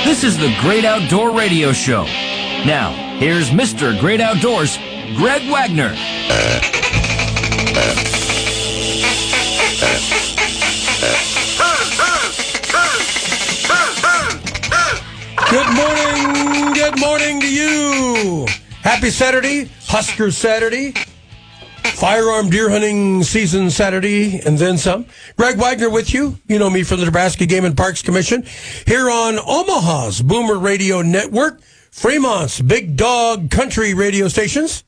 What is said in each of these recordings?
This is the Great Outdoor Radio Show. Now, here's Mr. Great Outdoors, Greg Wagner. Good morning to you. Happy Saturday, Husker Saturday, firearm deer hunting season Saturday, and then some. Greg Wagner with you. You know me from the Nebraska Game and Parks Commission. Here on Omaha's Boomer Radio Network, Fremont's Big Dog Country radio stations,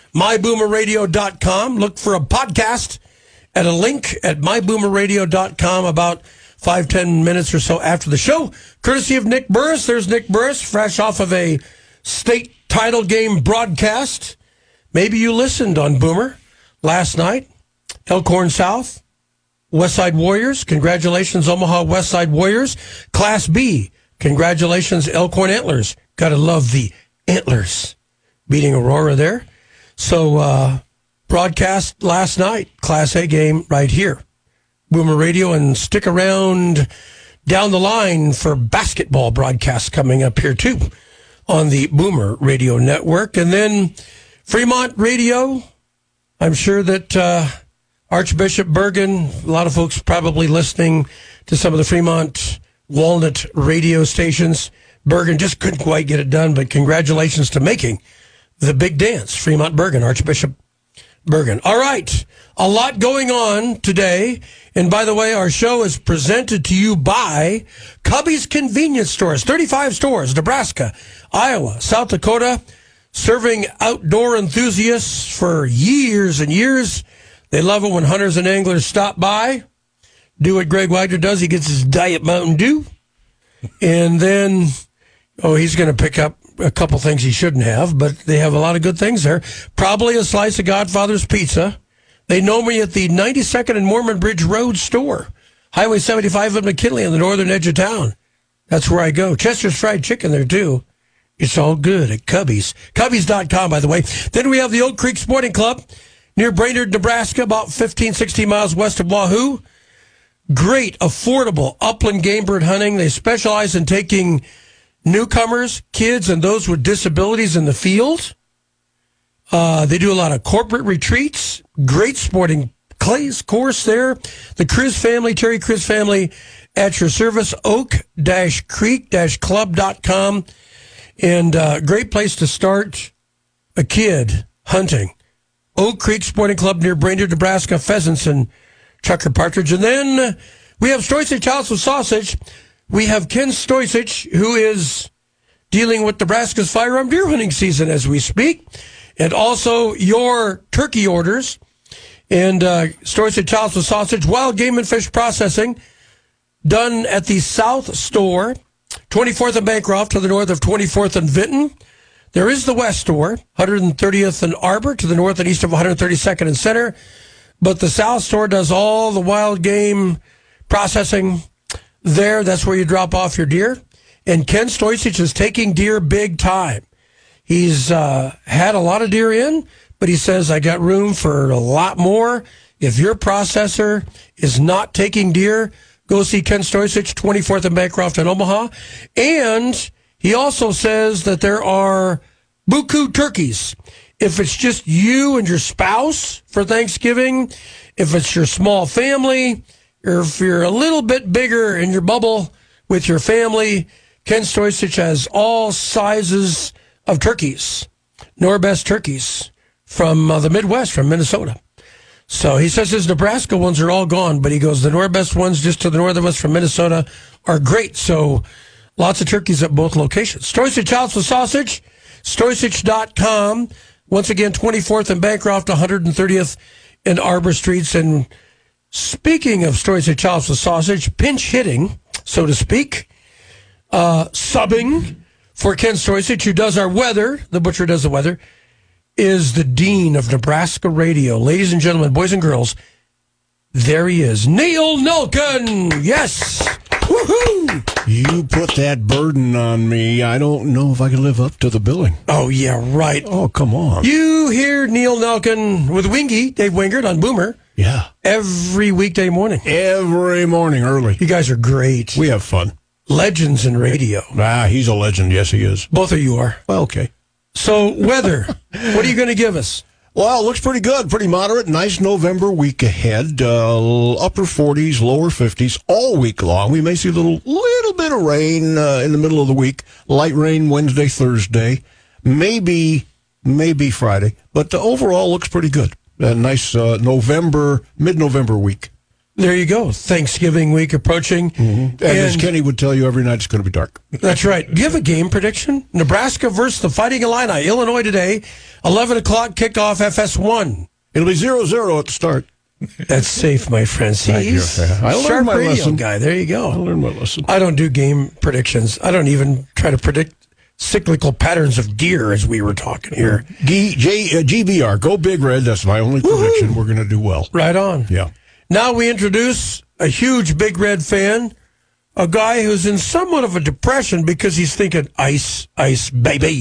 myboomerradio.com. Look for a podcast at a link at myboomerradio.com about 5-10 minutes or so after the show, courtesy of Nick Burris. There's Nick Burris, fresh off of a state title game broadcast. Maybe you listened on Boomer last night. Elkhorn South, Westside Warriors. Congratulations, Omaha Westside Warriors. Class B, congratulations, Elkhorn Antlers. Gotta love the Antlers beating Aurora there. So, broadcast last night, Class A game right here. Boomer Radio, and stick around down the line for basketball broadcasts coming up here too on the Boomer Radio Network. And then Fremont Radio, I'm sure that Archbishop Bergen, a lot of folks probably listening to some of the Fremont Walnut radio stations. Bergen just couldn't quite get it done, but congratulations to making the big dance, Fremont Bergen, Archbishop Bergen. All right, a lot going on today. And by the way, our show is presented to you by Cubby's Convenience Stores. 35 stores, Nebraska, Iowa, South Dakota, serving outdoor enthusiasts for years and years. They love it when hunters and anglers stop by. Do what Greg Wagner does. He gets his Diet Mountain Dew. And then, he's going to pick up a couple things he shouldn't have, but they have a lot of good things there. Probably a slice of Godfather's Pizza. They know me at the 92nd and Mormon Bridge Road store, Highway 75 of McKinley on the northern edge of town. That's where I go. Chester's Fried Chicken there, too. It's all good at Cubby's. Cubby's.com, by the way. Then we have the Oak Creek Sporting Club near Brainerd, Nebraska, about 16 miles west of Wahoo. Great, affordable upland game bird hunting. They specialize in taking newcomers, kids, and those with disabilities in the field. They do a lot of corporate retreats. Great sporting course there. The Criz family, Terry Criz family, at your service, oak-creek-club.com. And great place to start a kid hunting. Oak Creek Sporting Club near Brainerd, Nebraska, pheasants and chucker partridge. And then we have Stoysich House of Sausage. We have Ken Stoysich, who is dealing with Nebraska's firearm deer hunting season as we speak. And also your turkey orders. And Stoysich House of Sausage, wild game and fish processing, done at the South Store, 24th and Bancroft to the north of 24th and Vinton. There is the West Store, 130th and Arbor to the north and east of 132nd and Center. But the South Store does all the wild game processing there. That's where you drop off your deer. And Ken Stoysich is taking deer big time. He's had a lot of deer in, but he says, I got room for a lot more. If your processor is not taking deer, go see Ken Stoysich, 24th and Bancroft in Omaha. And he also says that there are buku turkeys. If it's just you and your spouse for Thanksgiving, if it's your small family, or if you're a little bit bigger in your bubble with your family, Ken Stoysich has all sizes of turkeys, Norbest turkeys from the Midwest, from Minnesota. So he says his Nebraska ones are all gone, but he goes, the Norbest ones just to the north of us from Minnesota are great. So lots of turkeys at both locations. Stoysich House of Sausage, Stoysich.com. Once again, 24th and Bancroft, 130th and Arbor Streets. And speaking of Stoysich House of Sausage, pinch hitting, so to speak, subbing for Ken Stoysich, who does our weather, the butcher does the weather, is the dean of Nebraska radio. Ladies and gentlemen, boys and girls, there he is, Neil Nelken. Yes. Woohoo! You put that burden on me. I don't know if I can live up to the billing. Oh, yeah, right. Oh, come on. You hear Neil Nelken with Wingy, Dave Wingert on Boomer. Yeah. Every weekday morning. Every morning early. You guys are great. We have fun. legends in radio. He's a legend. Yes, he is. Both of you are. Well, okay. So, weather, what are you going to give us? Well, it looks pretty good, pretty moderate. Nice November week ahead. Upper 40s, lower 50s all week long. We may see a little bit of rain in the middle of the week. Light rain Wednesday, Thursday, maybe Friday. But overall looks pretty good. A nice mid-November week. There you go. Thanksgiving week approaching. Mm-hmm. And as Kenny would tell you, every night it's going to be dark. That's right. Do you have a game prediction? Nebraska versus the Fighting Illini. Illinois today, 11 o'clock kickoff, FS1. It'll be 0-0 at the start. That's safe, my friend. See, he's I learned sharp my radio lesson. guy. There you go. I learned my lesson. I don't do game predictions. I don't even try to predict cyclical patterns of deer, as we were talking here. GBR, go Big Red. That's my only prediction. We're going to do well. Right on. Yeah. Now we introduce a huge Big Red fan, a guy who's in somewhat of a depression because he's thinking, ice, ice, baby.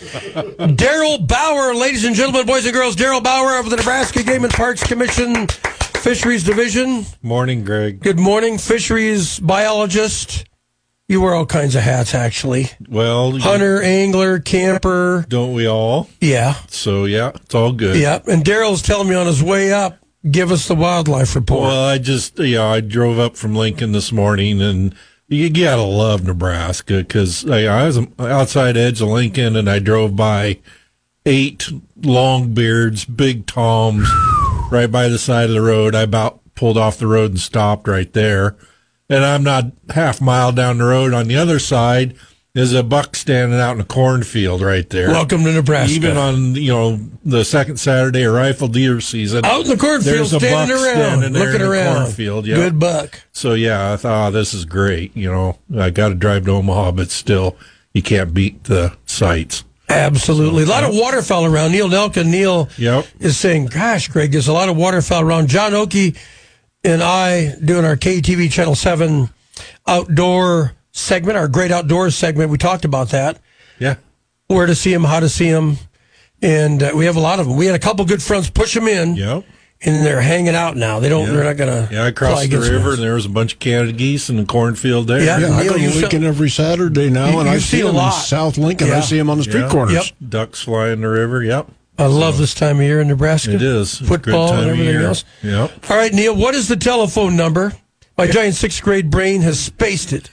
Daryl Bauer, ladies and gentlemen, boys and girls, Daryl Bauer of the Nebraska Game and Parks Commission Fisheries Division. Morning, Greg. Good morning, fisheries biologist. You wear all kinds of hats, actually. Well, Hunter, angler, camper. don't we all? Yeah. So, yeah, it's all good. Yeah. And Daryl's telling me on his way up, give us the wildlife report. Well, I drove up from Lincoln this morning, and you gotta love Nebraska because I was outside edge of Lincoln, and I drove by 8 longbeards, big toms, right by the side of the road. I about pulled off the road and stopped right there. And I'm not half mile down the road on the other side is a buck standing out in a cornfield right there. Welcome to Nebraska. Even on, the second Saturday of rifle deer season. Out in the cornfield, there's a standing buck around, standing there looking in the around. cornfield. Yeah. Good buck. So, yeah, I thought, this is great. I got to drive to Omaha, but still, you can't beat the sights. Absolutely. A lot of waterfowl around. Neil Nelkin. Neil is saying, gosh, Greg, there's a lot of waterfowl around. John Oakey and I doing our KTV Channel 7 outdoor segment, our great outdoors segment. We talked about that. Yeah. Where to see them, how to see them. And we have a lot of them. We had a couple good fronts push them in. Yep. And they're hanging out now. They're not going to. Yeah, I crossed the river, and there was a bunch of Canada geese in the cornfield there. Yeah, I go to Lincoln every Saturday now, and I see them in South Lincoln. I see them on the street corners. Yep. Ducks fly in the river, yep. I love this time of year in Nebraska. It is. Football and everything else. Yep. All right, Neil, what is the telephone number? My giant 6th grade brain has spaced it.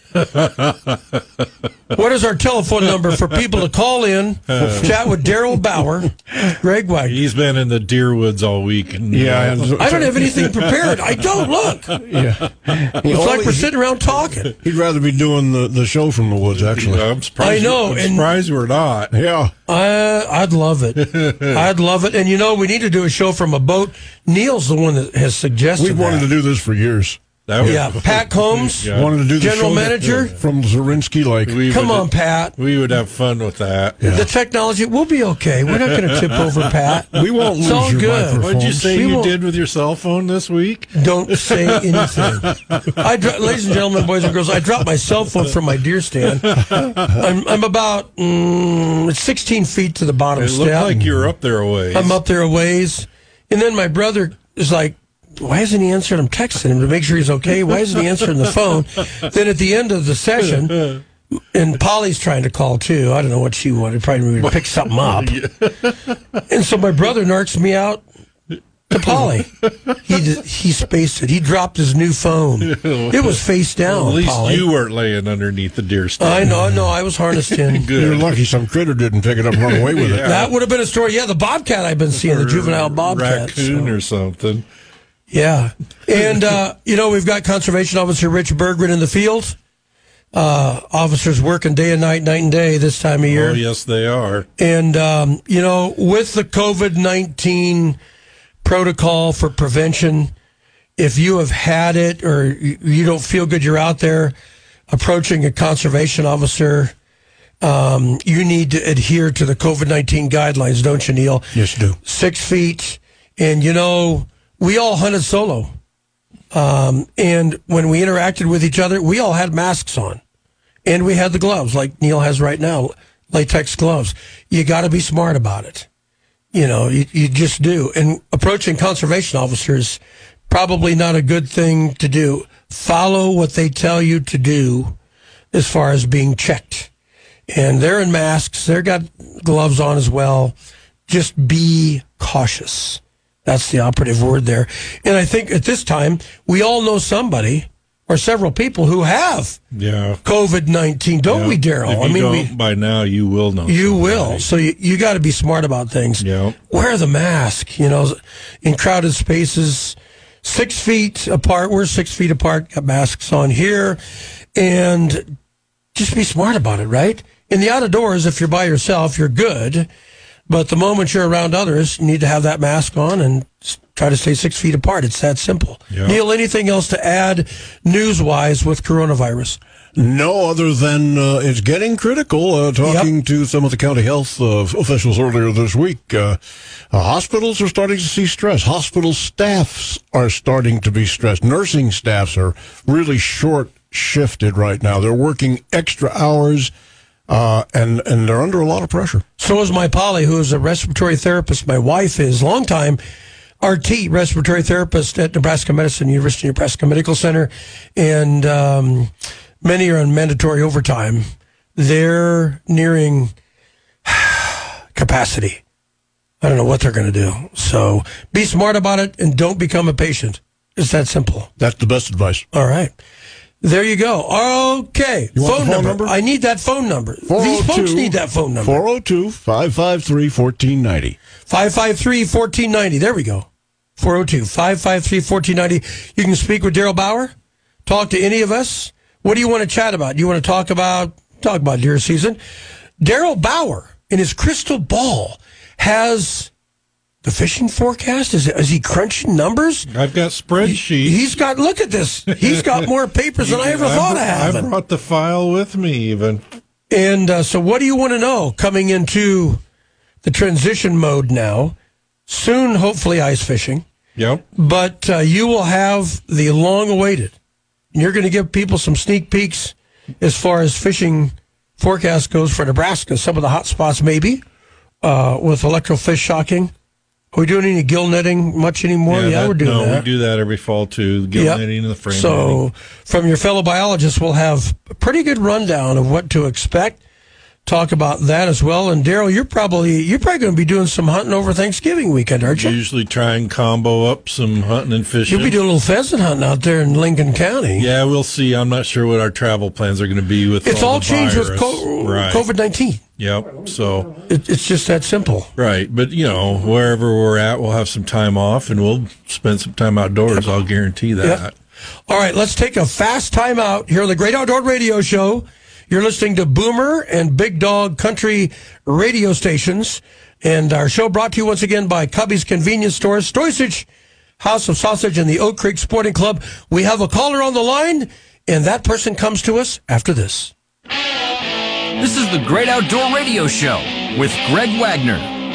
What is our telephone number for people to call in, chat with Daryl Bauer, Greg Wagner? He's been in the deer woods all week. And, I don't have anything prepared. I don't look. Yeah. It's like we're sitting around talking. He'd rather be doing the show from the woods, actually. I'm surprised. I know. I'm surprised we're not. Yeah. I'd love it. I'd love it. And, we need to do a show from a boat. Neil's the one that has suggested We've wanted to do this for years. Pat Combs, wanted to do the general show manager from Zorinsky Lake. Come on, Pat. We would have fun with that. Yeah. The technology, we'll be okay. We're not going to tip over, Pat. We won't lose all your good. microphone. What did you say you did with your cell phone this week? Don't say anything. Ladies and gentlemen, boys and girls, I dropped my cell phone from my deer stand. I'm about 16 feet to the bottom step. It looked like you were up there a ways. I'm up there a ways. And then my brother is like, why isn't he answering? I'm texting him to make sure he's okay. Why isn't he answering the phone? Then at the end of the session, and Polly's trying to call too. I don't know what she wanted. Probably maybe to pick something up. And so my brother narks me out to Polly. He spaced it. He dropped his new phone. It was face down. At least Polly. you weren't laying underneath the deer stand. I know. I was harnessed in. Good. You're lucky some critter didn't pick it up and run away with it. That would have been a story. Yeah, the bobcat I've been seeing, the juvenile bobcat. Raccoon or something. Yeah. And, we've got Conservation Officer Rich Berggren in the field. Officers working day and night and day this time of year. Oh, yes, they are. And, with the COVID-19 protocol for prevention, if you have had it or you don't feel good, you're out there approaching a conservation officer, you need to adhere to the COVID-19 guidelines, don't you, Neil? Yes, you do. 6 feet. And, we all hunted solo. And when we interacted with each other, we all had masks on. And we had the gloves, like Neil has right now, latex gloves. You got to be smart about it. You just do. And approaching conservation officers, probably not a good thing to do. Follow what they tell you to do. as far as being checked. And they're in masks. They've got gloves on as well. Just be cautious. That's the operative word there. And I think at this time, we all know somebody or several people who have COVID-19, don't we, Daryl? If you don't, by now you will know. You will. So you got to be smart about things. Yeah. Wear the mask, in crowded spaces, 6 feet apart. We're 6 feet apart, got masks on here. And just be smart about it, right? In the outdoors, if you're by yourself, you're good. But the moment you're around others, you need to have that mask on and try to stay 6 feet apart. It's that simple. Yeah. Neil, anything else to add news-wise with coronavirus? No, other than it's getting critical. Talking to some of the county health officials earlier this week, hospitals are starting to see stress. Hospital staffs are starting to be stressed. Nursing staffs are really short-shifted right now. They're working extra hours. And they're under a lot of pressure. So is my Polly, who is a respiratory therapist. My wife is longtime RT, respiratory therapist at Nebraska Medicine, University of Nebraska Medical Center. And many are on mandatory overtime. They're nearing capacity. I don't know what they're going to do. So be smart about it and don't become a patient. It's that simple. That's the best advice. All right. There you go. Okay. You want the phone number? I need that phone number. These folks need that phone number. 402-553-1490. 553-1490. There we go. 402-553-1490. You can speak with Daryl Bauer. Talk to any of us. What do you want to chat about? You want to talk about deer season? Daryl Bauer, in his crystal ball, has the fishing forecast. Is he crunching numbers? I've got spreadsheets. He's got, look at this. He's got more papers than I ever thought of having. I brought the file with me even. And so what do you want to know coming into the transition mode now? Soon, hopefully, ice fishing. Yep. But you will have the long-awaited. You're going to give people some sneak peeks as far as fishing forecast goes for Nebraska. Some of the hot spots, maybe, with electrofish shocking. Are we doing any gill netting much anymore? Yeah, we're doing that. No, we do that every fall, too, gill netting and the frame netting. From your fellow biologists, we'll have a pretty good rundown of what to expect. Talk about that as well. And Daryl, you're probably going to be doing some hunting over Thanksgiving weekend, aren't you? Usually try and combo up some hunting and fishing. You'll be doing a little pheasant hunting out there in Lincoln County. Yeah, we'll see. I'm not sure what our travel plans are going to be with it's all changed with right. COVID-19. Yep. So it's just that simple. Right. But, wherever we're at, we'll have some time off and we'll spend some time outdoors. I'll guarantee that. Yep. All right, let's take a fast time out here on the Great Outdoor Radio Show. You're listening to Boomer and Big Dog Country radio stations. And our show brought to you once again by Cubby's Convenience Stores, Stoysich, House of Sausage, and the Oak Creek Sporting Club. We have a caller on the line, and that person comes to us after this. This is the Great Outdoor Radio Show with Greg Wagner.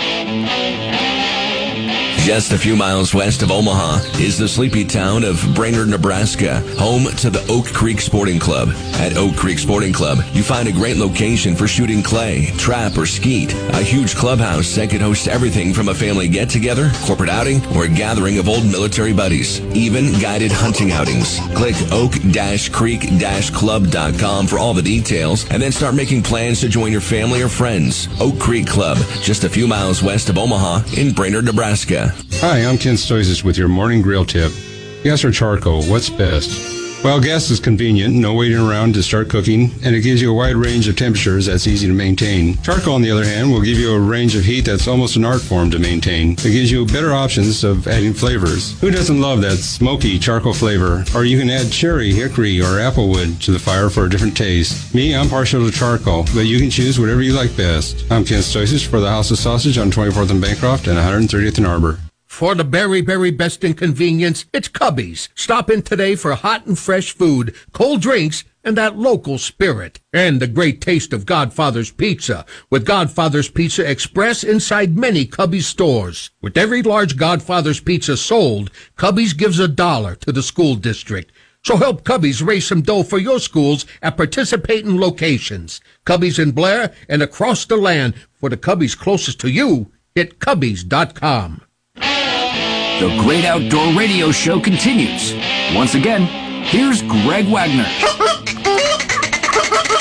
Just a few miles west of Omaha is the sleepy town of Brainerd, Nebraska, home to the Oak Creek Sporting Club. At Oak Creek Sporting Club, you find a great location for shooting clay, trap, or skeet. A huge clubhouse that could host everything from a family get-together, corporate outing, or a gathering of old military buddies. Even guided hunting outings. Click oak-creek-club.com for all the details, and then start making plans to join your family or friends. Oak Creek Club, just a few miles west of Omaha in Brainerd, Nebraska. Hi, I'm Ken Stoizis with your morning grill tip. Gas or charcoal, what's best? Well, gas is convenient, no waiting around to start cooking, and it gives you a wide range of temperatures that's easy to maintain. Charcoal, on the other hand, will give you a range of heat that's almost an art form to maintain. It gives you better options of adding flavors. Who doesn't love that smoky charcoal flavor? Or you can add cherry, hickory, or applewood to the fire for a different taste. Me, I'm partial to charcoal, but you can choose whatever you like best. I'm Ken Stoizis for the House of Sausage on 24th and Bancroft and 130th and Arbor. For the very, very best in convenience, it's Cubby's. Stop in today for hot and fresh food, cold drinks, and that local spirit. And the great taste of Godfather's Pizza, with Godfather's Pizza Express inside many Cubby's stores. With every large Godfather's Pizza sold, Cubby's gives $1 to the school district. So help Cubby's raise some dough for your schools at participating locations. Cubby's in Blair and across the land. For the Cubby's closest to you, hit Cubby's.com. The Great Outdoor Radio Show continues. Once again, here's Greg Wagner.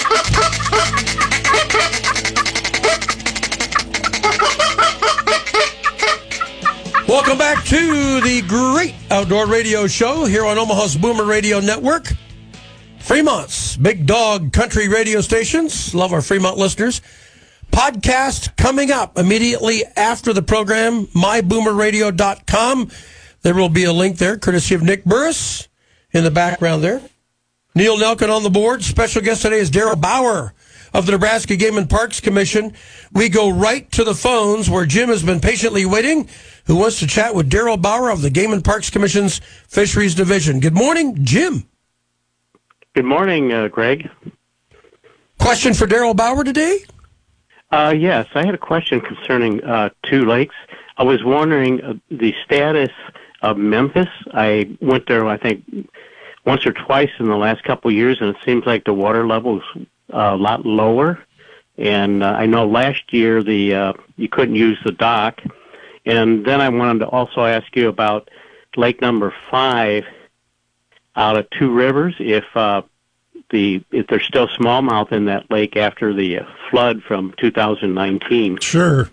Outdoor Radio Show here on Omaha's Boomer Radio Network. Fremont's Big Dog Country radio stations. Love our Fremont listeners. Podcast coming up immediately after the program, myboomerradio.com. There will be a link there, courtesy of Nick Burris in the background there. Neil Nelkin on the board. Special guest today is Daryl Bauer of the Nebraska Game and Parks Commission. We go right to the phones where Jim has been patiently waiting, who wants to chat with Daryl Bauer of the Game and Parks Commission's Fisheries Division. Good morning, Jim. Good morning, Greg. Question for Daryl Bauer today? Yes, I had a question concerning two lakes. I was wondering the status of Memphis. I went there, I think, once or twice in the last couple of years, and it seems like the water level is a lot lower. And I know last year you couldn't use the dock. And then I wanted to also ask you about lake number 5 out of Two Rivers, if there's still smallmouth in that lake after the flood from 2019. Sure.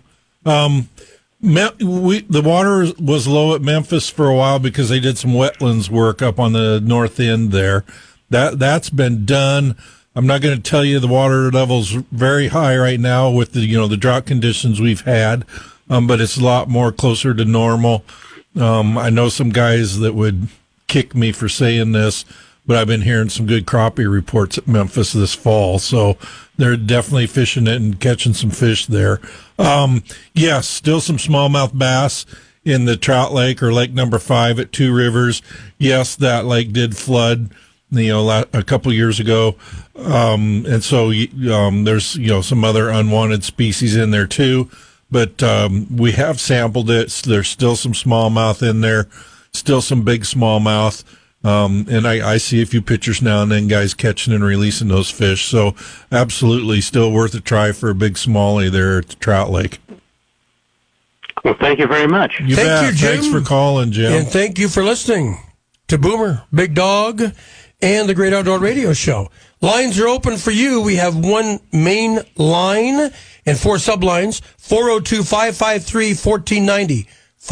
The water was low at Memphis for a while because they did some wetlands work up on the north end there. That's been done. I'm not going to tell you the water level's very high right now with the drought conditions we've had, but it's a lot more closer to normal. I know some guys that would kick me for saying this, but I've been hearing some good crappie reports at Memphis this fall, so they're definitely fishing it and catching some fish there. Yes, still some smallmouth bass in the trout lake or lake number 5 at Two Rivers. Yes, that lake did flood, a couple years ago. And so, there's, some other unwanted species in there too, but, we have sampled it. There's still some smallmouth in there, still some big smallmouth. And I see a few pictures now and then, guys catching and releasing those fish. So absolutely still worth a try for a big smallie there at the trout lake. Well, thank you very much. Thank you, Jim. Thanks for calling, Jim. And thank you for listening to Boomer, Big Dog, and the Great Outdoor Radio Show. Lines are open for you. We have one main line and 4 sublines, 402-553-1490.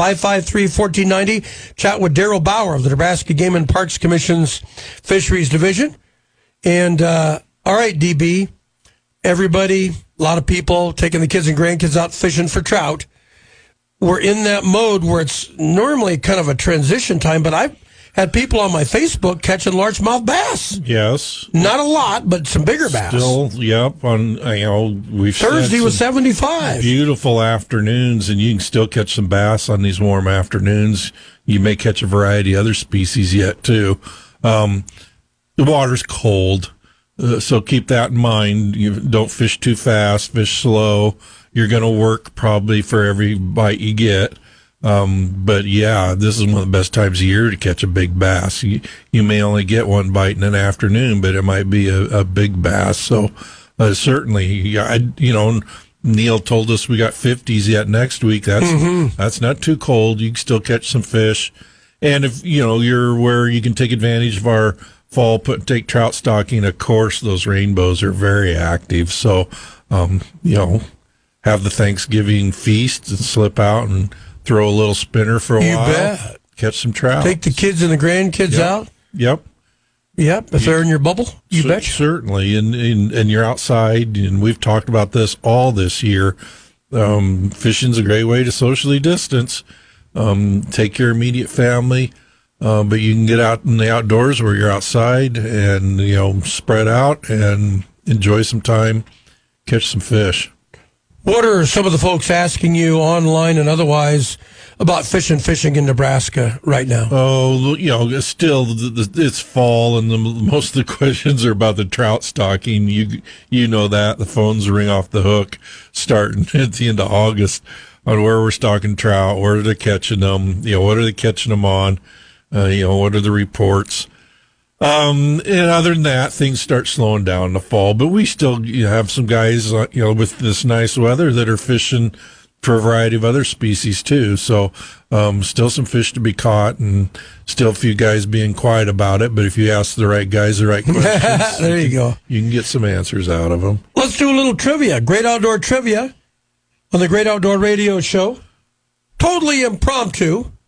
553-1490. Chat with Daryl Bauer of the Nebraska Game and Parks Commission's Fisheries Division. And, all right, DB, everybody, a lot of people taking the kids and grandkids out fishing for trout. We're in that mode where it's normally kind of a transition time, but I've had people on my Facebook catching largemouth bass. Yes. Not a lot, but some bigger bass. Still, yep. We've Thursday was 75. Beautiful afternoons, and you can still catch some bass on these warm afternoons. You may catch a variety of other species yet, too. The water's cold, so keep that in mind. You don't fish too fast, fish slow. You're going to work probably for every bite you get. But yeah, this is one of the best times of year to catch a big bass. You may only get one bite in an afternoon, but it might be a big bass. So, certainly, Neil told us we got 50s yet next week. That's not too cold. You can still catch some fish. And if, you're where you can take advantage of our fall take trout stocking, of course, those rainbows are very active. So, have the Thanksgiving feast and slip out and throw a little spinner for a while. You bet. Catch some trout. Take the kids and the grandkids out. Yep. If they're in your bubble, you bet. Certainly. And you're outside, and we've talked about this all this year. Fishing's a great way to socially distance. Take your immediate family, but you can get out in the outdoors where you're outside and, spread out and enjoy some time, catch some fish. What are some of the folks asking you online and otherwise about fishing in Nebraska right now? Oh, still it's fall, and most of the questions are about the trout stocking. You know that the phones ring off the hook starting at the end of August on where we're stocking trout, where they're catching them, what are they catching them on, what are the reports. And other than that, things start slowing down in the fall, but we still have some guys, with this nice weather that are fishing for a variety of other species too. So, still some fish to be caught and still a few guys being quiet about it. But if you ask the right guys the right questions, there you go. You can get some answers out of them. Let's do a little trivia. Great Outdoor Trivia on the Great Outdoor Radio Show. Totally impromptu.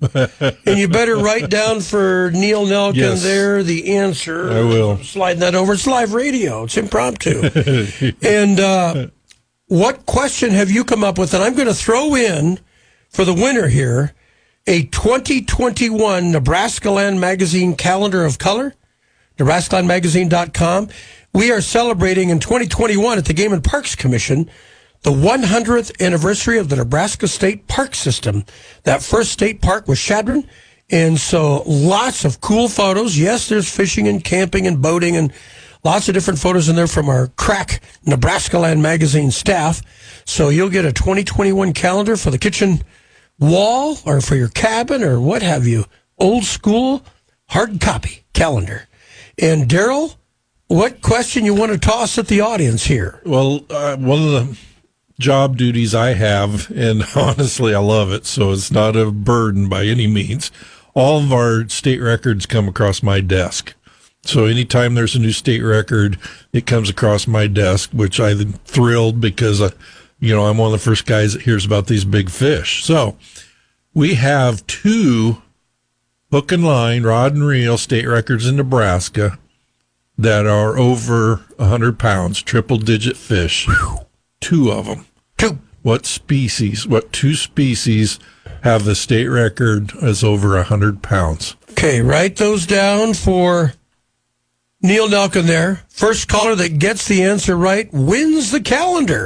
And you better write down for Neil Nelkin Yes. there the answer. I will. Sliding that over. It's live radio. It's impromptu. And what question have you come up with? And I'm going to throw in for the winner here a 2021 Nebraska Land Magazine calendar of color, NebraskaLandMagazine.com. We are celebrating in 2021 at the Game and Parks Commission the 100th anniversary of the Nebraska State Park System. That first state park was Chadron, and so lots of cool photos. Yes, there's fishing and camping and boating and lots of different photos in there from our crack Nebraska Land Magazine staff. So you'll get a 2021 calendar for the kitchen wall or for your cabin or what have you. Old school, hard copy calendar. And Daryl, what question you want to toss at the audience here? Well, one of the job duties I have, and honestly, I love it, so it's not a burden by any means. All of our state records come across my desk. So anytime there's a new state record, it comes across my desk, which I'm thrilled because, I'm one of the first guys that hears about these big fish. So we have 2 hook and line, rod and reel state records in Nebraska that are over 100 pounds, triple-digit fish. 2 of them. 2. What 2 species have the state record as over 100 pounds? Okay, write those down for Neil Nelkin there. First caller that gets the answer right wins the calendar.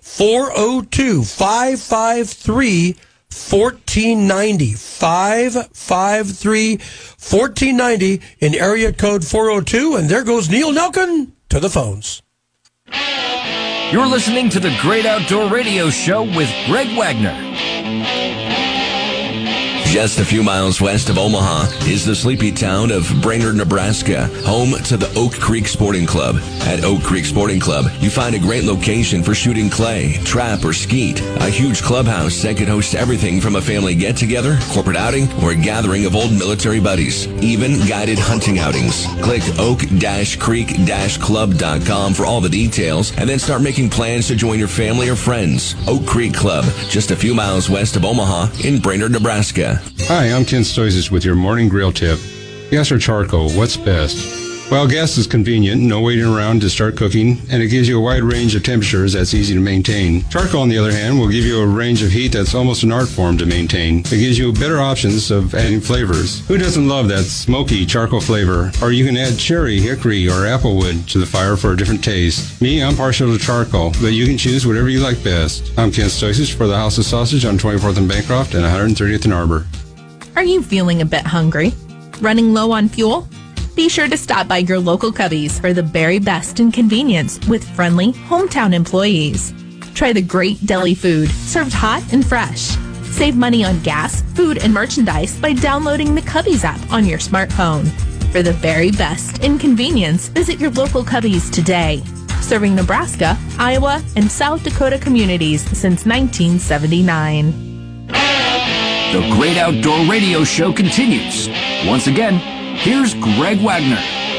402-553-1490. 553-1490 in area code 402. And there goes Neil Nelkin to the phones. You're listening to the Great Outdoor Radio Show with Greg Wagner. Just a few miles west of Omaha is the sleepy town of Brainerd, Nebraska, home to the Oak Creek Sporting Club. At Oak Creek Sporting Club, you find a great location for shooting clay, trap, or skeet. A huge clubhouse that could host everything from a family get-together, corporate outing, or a gathering of old military buddies. Even guided hunting outings. Click oak-creek-club.com for all the details, and then start making plans to join your family or friends. Oak Creek Club, just a few miles west of Omaha in Brainerd, Nebraska. Hi, I'm Ken Stoizis with your morning grill tip. Gas or charcoal, what's best? Well, gas is convenient, no waiting around to start cooking, and it gives you a wide range of temperatures that's easy to maintain. Charcoal, on the other hand, will give you a range of heat that's almost an art form to maintain. It gives you better options of adding flavors. Who doesn't love that smoky charcoal flavor? Or you can add cherry, hickory, or applewood to the fire for a different taste. Me, I'm partial to charcoal, but you can choose whatever you like best. I'm Ken Stoizis for the House of Sausage on 24th and Bancroft and 130th and Arbor. Are you feeling a bit hungry? Running low on fuel? Be sure to stop by your local Cubby's for the very best in convenience with friendly hometown employees. Try the great deli food, served hot and fresh. Save money on gas, food, and merchandise by downloading the Cubby's app on your smartphone. For the very best in convenience, visit your local Cubby's today. Serving Nebraska, Iowa, and South Dakota communities since 1979. The Great Outdoor Radio Show continues. Once again, here's Greg Wagner.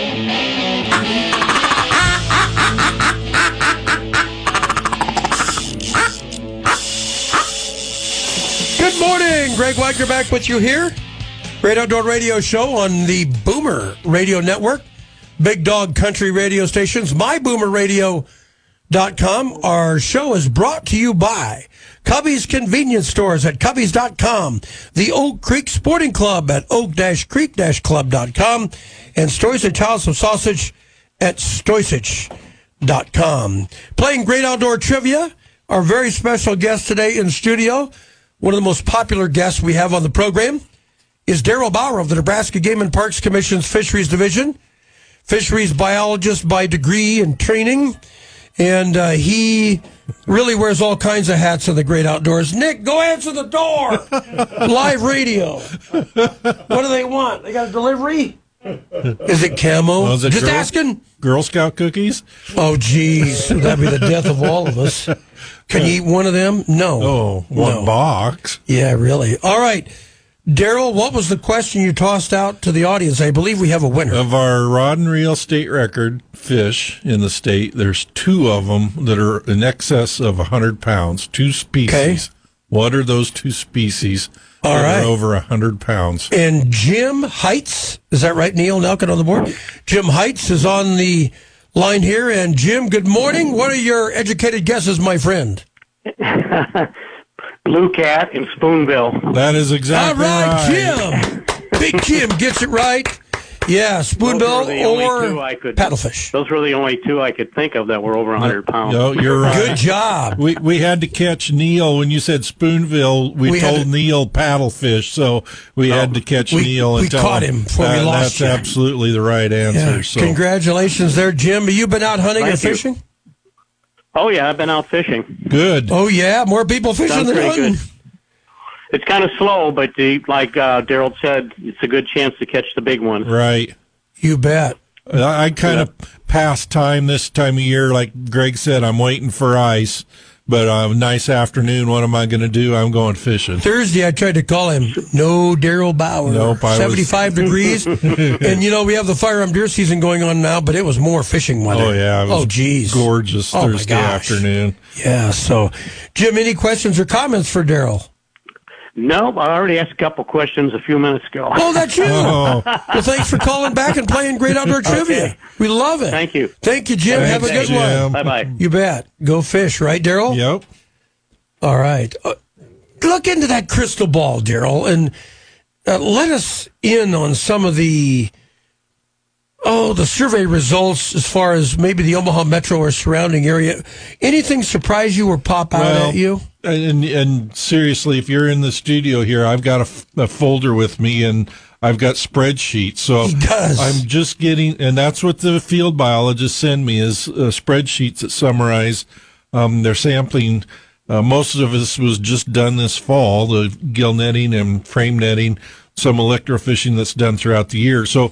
Good morning. Greg Wagner back with you here. Great Outdoor Radio Show on the Boomer Radio Network. Big Dog Country radio stations. MyBoomerRadio.com. Our show is brought to you by Cubby's Convenience Stores at Cubby's.com, the Oak Creek Sporting Club at oak-creek-club.com, and Stoysich House of Sausage at stoysich.com. Playing Great Outdoor Trivia, our very special guest today in studio, one of the most popular guests we have on the program, is Daryl Bauer of the Nebraska Game and Parks Commission's Fisheries Division, fisheries biologist by degree and training, and he really wears all kinds of hats in the great outdoors. Nick, go answer the door. Live radio. What do they want? They got a delivery? Is it camo? Well, is it Just asking. Girl Scout cookies? Oh, geez. That'd be the death of all of us. Can you eat one of them? No. Oh, one No. box. Yeah, really. All right. Daryl, what was the question you tossed out to the audience? I believe we have a winner. Of our rod and reel state record fish in the state, there's 2 of them that are in excess of 100 pounds, 2 species. Okay. What are those 2 species All that right. are over 100 pounds. And Jim Heights, is that right, Neil Nelkin on the board? Jim Heights is on the line here. And Jim, good morning. What are your educated guesses, my friend? Blue Cat in Spoonville. That is exactly All right, right. Jim. Big Jim gets it right. Yeah, Spoonbill or paddlefish. Those were the only two I could think of that were over 100 pounds. No, you're right. Good job. We had to catch Neil when you said Spoonville. We told Neil paddlefish, so we had to catch Neil and we caught him before we lost that's you. absolutely the right answer. Yeah. So. Congratulations there, Jim. Have you been out hunting or fishing? Oh, yeah, I've been out fishing. Good. Oh, yeah, more people fishing than hunting. Good. It's kind of slow, but like Daryl said, it's a good chance to catch the big one. Right. You bet. I kind of pass time this time of year. Like Greg said, I'm waiting for ice. But a nice afternoon, what am I going to do? I'm going fishing. Thursday, I tried to call him. No Daryl Bauer. Nope, 75 degrees. And, we have the firearm deer season going on now, but it was more fishing weather. Oh, yeah. It was geez. Gorgeous Thursday afternoon. Yeah, so, Jim, any questions or comments for Daryl? No, I already asked a couple questions a few minutes ago. Oh, that's you. Well, thanks for calling back and playing Great Outdoor Trivia. Okay. We love it. Thank you. Thank you, Jim. Have a good one. Bye-bye. You bet. Go fish, right, Daryl? Yep. All right. Look into that crystal ball, Daryl, and let us in on some of the survey results as far as maybe the Omaha metro or surrounding area. Anything surprise you or pop out at you? And seriously, if you're in the studio here, I've got a folder with me, and I've got spreadsheets. So he does. I'm just getting, and that's what the field biologists send me is spreadsheets that summarize their sampling. Most of this was just done this fall, the gill netting and frame netting, some electrofishing that's done throughout the year. So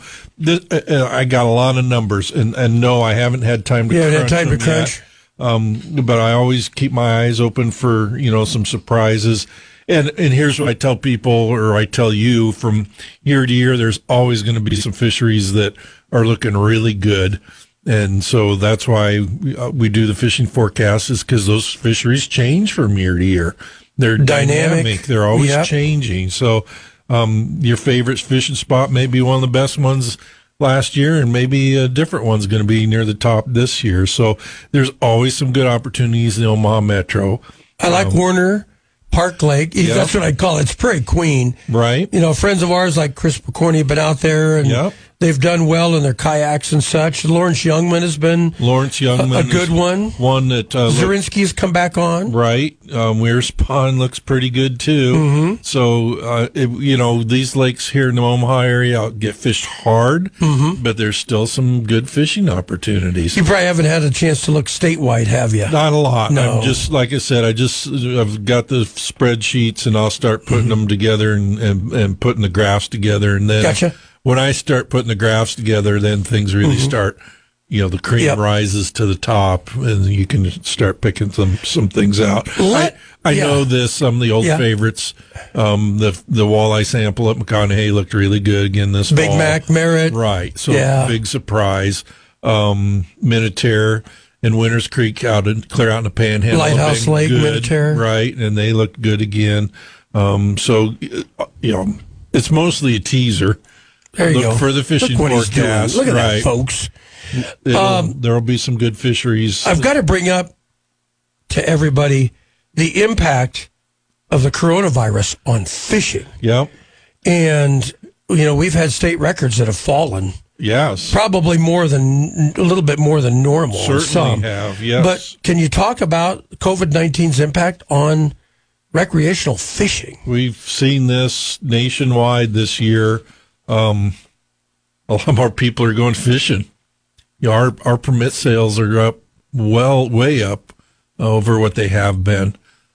I got a lot of numbers, and no, I haven't had time to crunch. But I always keep my eyes open for, some surprises. And here's what I tell people, or I tell you, from year to year, there's always going to be some fisheries that are looking really good. And so that's why we do the fishing forecast, is because those fisheries change from year to year. They're dynamic. They're always changing. So your favorite fishing spot may be one of the best ones last year, and maybe a different one's going to be near the top this year. So there's always some good opportunities in the Omaha Metro. I like Warner Park Lake. Yep. That's what I call it. It's Prairie Queen. Right. Friends of ours like Chris McCorney have been out there, and they've done well in their kayaks and such. Lawrence Youngman has been a good one. One that Zarinsky's come back on. Right. Weir's Pond looks pretty good too. Mm-hmm. So, these lakes here in the Omaha area get fished hard, but there's still some good fishing opportunities. You probably haven't had a chance to look statewide, have you? Not a lot. No. I'm just, like I said, I've got the spreadsheets, and I'll start putting them together and putting the graphs together. And then when I start putting the graphs together, then things really start, the cream rises to the top, and you can start picking some things out. I know this, some of the old favorites, the walleye sample at McConaughey looked really good again this Big fall. Mac, Merritt. Right. So big surprise. Minotaur and Winters Creek clear out in the Panhandle. Lighthouse Lake, Minotaur. Right. And they looked good again. So, it's mostly a teaser. There you go. For the fishing forecast. Look at that, folks. There will be some good fisheries. I've got to bring up to everybody the impact of the coronavirus on fishing. Yep. And, we've had state records that have fallen. Yes. Probably a little bit more than normal. Certainly have, yes. But can you talk about COVID-19's impact on recreational fishing? We've seen this nationwide this year. A lot more people are going fishing. Our permit sales are up, way up over what they have been.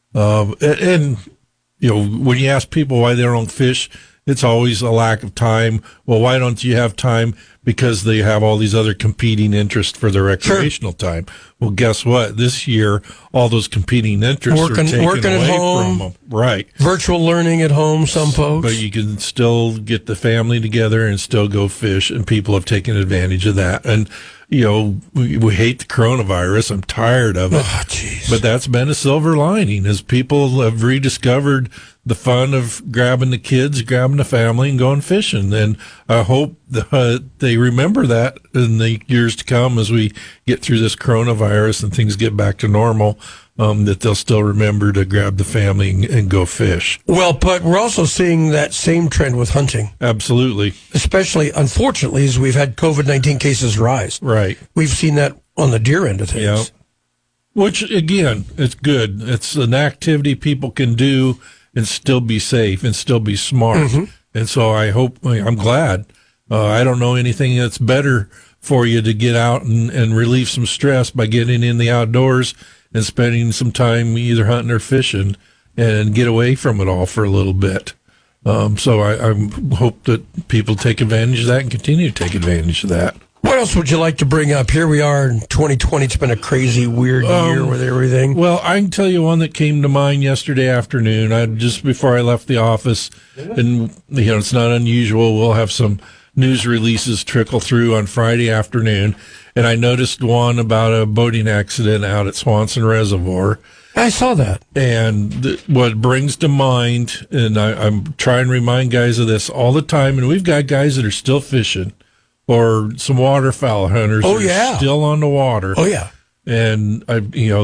And when you ask people why they don't fish, it's always a lack of time. Well, why don't you have time? Because they have all these other competing interests for their recreational time. Well, guess what? This year, all those competing interests are taken away from them. Right. Virtual learning at home, some folks. But you can still get the family together and still go fish, and people have taken advantage of that. And we hate the coronavirus. I'm tired of it. Oh, jeez. But that's been a silver lining as people have rediscovered the fun of grabbing the kids, grabbing the family, and going fishing. And I hope they remember that in the years to come as we get through this coronavirus and things get back to normal, that they'll still remember to grab the family and go fish. Well, but we're also seeing that same trend with hunting. Absolutely. Especially, unfortunately, as we've had COVID-19 cases rise. Right. We've seen that on the deer end of things. Yeah. Which, again, it's good. It's an activity people can do and still be safe and still be smart. Mm-hmm. And so I'm glad. I don't know anything that's better for you to get out and relieve some stress by getting in the outdoors and spending some time either hunting or fishing and get away from it all for a little bit. So I hope that people take advantage of that and continue to take advantage of that. What else would you like to bring up? Here we are in 2020. It's been a crazy, weird year with everything. Well, I can tell you one that came to mind yesterday afternoon. Just before I left the office, and it's not unusual. We'll have some news releases trickle through on Friday afternoon, and I noticed one about a boating accident out at Swanson Reservoir. I saw that. And what brings to mind, and I'm trying to remind guys of this all the time, and we've got guys that are still fishing, or some waterfowl hunters still on the water. Oh, yeah. And I,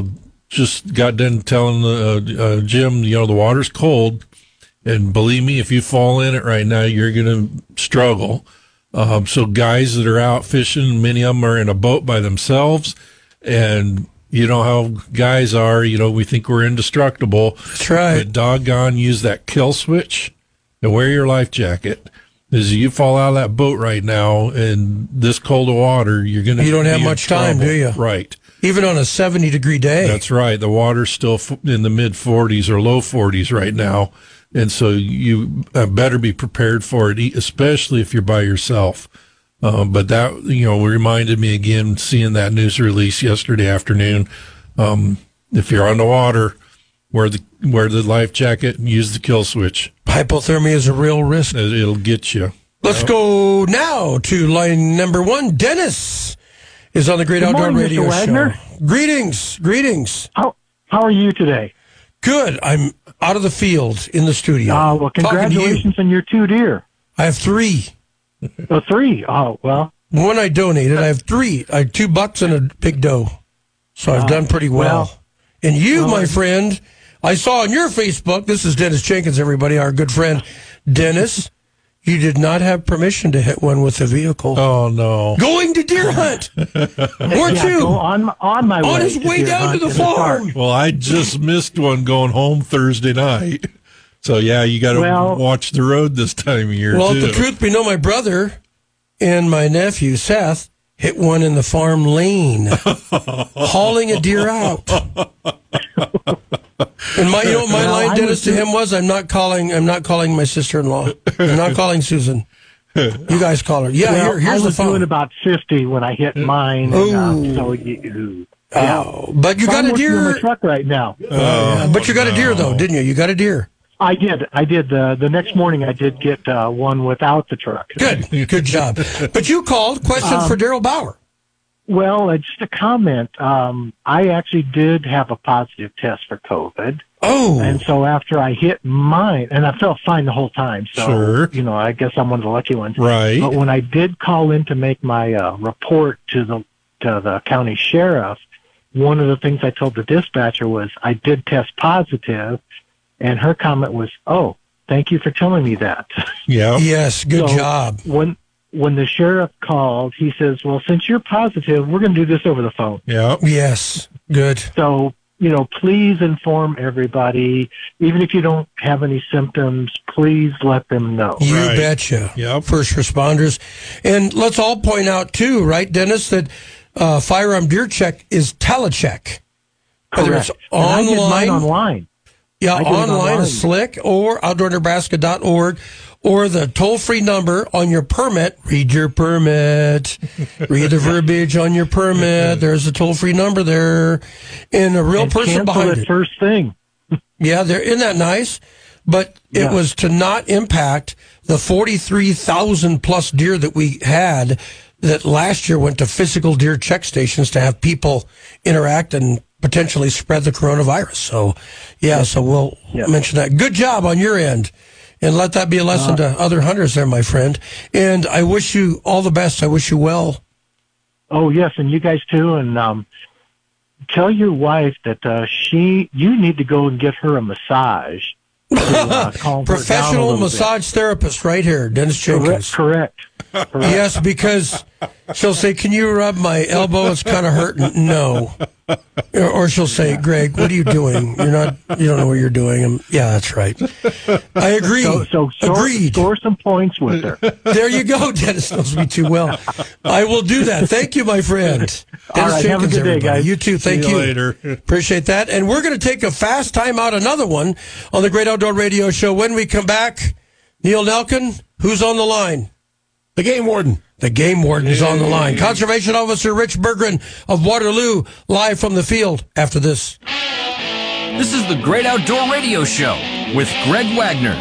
just got done telling Jim, the water's cold. And believe me, if you fall in it right now, you're going to struggle. So guys that are out fishing, many of them are in a boat by themselves. And you know how guys are, we think we're indestructible. That's right. But doggone, use that kill switch and wear your life jacket. As you fall out of that boat right now in this cold of water, you don't have much time, do you? Right. Even on a 70-degree day. That's right. The water's still in the mid 40s or low 40s right now. And so you better be prepared for it, especially if you're by yourself. But that, reminded me again, seeing that news release yesterday afternoon. If you're on the water, wear the life jacket and use the kill switch. Hypothermia is a real risk. It'll get you. Let's go now to line number 1. Dennis is on the Great Outdoor Radio Show. Greetings. How are you today? Good. I'm out of the field in the studio. Well, congratulations on your 2 deer. I have 3. 3? Oh, well. One I donated. I have 3. I have 2 bucks and a big doe. So I've done pretty well. And you, my friend, I saw on your Facebook, this is Dennis Jenkins, everybody, our good friend, Dennis. You did not have permission to hit one with a vehicle. Oh, no. Going to deer hunt. Weren't you? On my way. On his way down to the farm. Well, I just missed one going home Thursday night. So, yeah, you got to watch the road this time of year, well, too. Well, the truth be known, my brother and my nephew, Seth, hit one in the farm lane, hauling a deer out. And my line, Dennis, to him was, I'm not calling my sister-in-law. I'm not calling Susan. You guys call her. Yeah, here's the phone. I was doing about 50 when I hit mine. But you got a deer. I'm in the truck right now. But you got a deer, though, didn't you? You got a deer. I did. The next morning I did get one without the truck. Good job. But you called. Question for Daryl Bauer. Well, just a comment. I actually did have a positive test for COVID. Oh. And so after I hit mine, and I felt fine the whole time. So, sure. I guess I'm one of the lucky ones. Right. But when I did call in to make my report to the county sheriff, one of the things I told the dispatcher was I did test positive, and her comment was, "Oh, thank you for telling me that." Yeah. Yes, good job. When the sheriff called, he says, "Well, since you're positive, we're going to do this over the phone." Yeah. Yes. Good. So, please inform everybody. Even if you don't have any symptoms, please let them know. You betcha. Yep. First responders. And let's all point out, too, right, Dennis, that Firearm Deer Check is telecheck. Whether it's online. I did mine online. Yeah, online is slick, or outdoornebraska.org, or the toll-free number on your permit. Read your permit. Read the verbiage on your permit. There's a toll-free number there, and a real person behind it. First thing. Yeah, isn't that nice? But it was to not impact the 43,000 plus deer that we had that last year went to physical deer check stations to have people interact and potentially spread the coronavirus. So, so we'll mention that. Good job on your end. And let that be a lesson to other hunters there, my friend. And I wish you all the best. I wish you well. Oh, yes, and you guys too. And tell your wife that you need to go and get her a massage. Professional massage therapist right here, Dennis Jenkins. Correct. Yes, because she'll say, "Can you rub my elbow? It's kind of hurting." No. Or she'll say, "Greg, what are you doing? You don't know what you're doing." And, yeah, that's right. I agree. So agreed. Score some points with her. There you go. Dennis knows me too well. I will do that. Thank you, my friend. Dennis right, Jenkins, have a good day, guys. You too. Thank See you you. later. Appreciate that. And we're going to take a fast time out, another one on the Great Outdoor Radio Show. When we come back, Neil Nelkin, who's on the line? The game warden. The game warden is on the line. Conservation Officer Rich Berggren of Waterloo, live from the field after this. This is the Great Outdoor Radio Show with Greg Wagner.